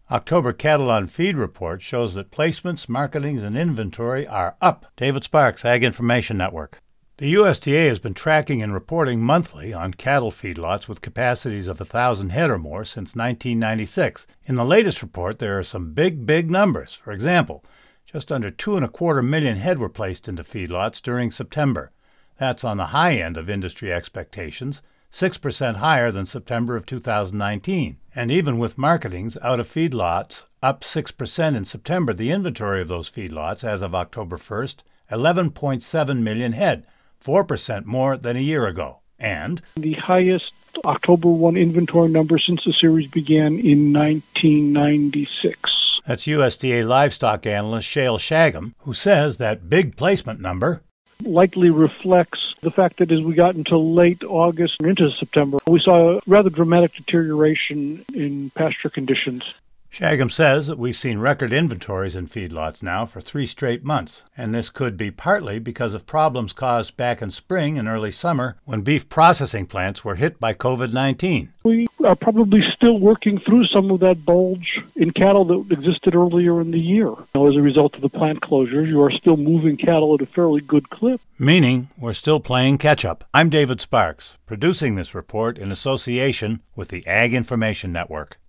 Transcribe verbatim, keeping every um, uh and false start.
October Cattle on Feed report shows that placements, marketings, and inventory are up. David Sparks, Ag Information Network. The U S D A has been tracking and reporting monthly on cattle feedlots with capacities of one thousand head or more since nineteen ninety-six. In the latest report, there are some big, big numbers. For example, just under two and a quarter million head were placed into feedlots during September. That's on the high end of industry expectations, six percent higher than September of two thousand nineteen. And even with marketings out of feedlots up six percent in September, the inventory of those feedlots as of October first, eleven point seven million head, four percent more than a year ago. And the highest October first inventory number since the series began in nineteen ninety-six. That's U S D A livestock analyst Shayle Shagam, who says that big placement number likely reflects the fact that as we got into late August and into September, we saw a rather dramatic deterioration in pasture conditions. Shagam says that we've seen record inventories in feedlots now for three straight months, and this could be partly because of problems caused back in spring and early summer when beef processing plants were hit by covid nineteen. We are probably still working through some of that bulge in cattle that existed earlier in the year. Now, as a result of the plant closures, you are still moving cattle at a fairly good clip. Meaning we're still playing catch-up. I'm David Sparks, producing this report in association with the Ag Information Network.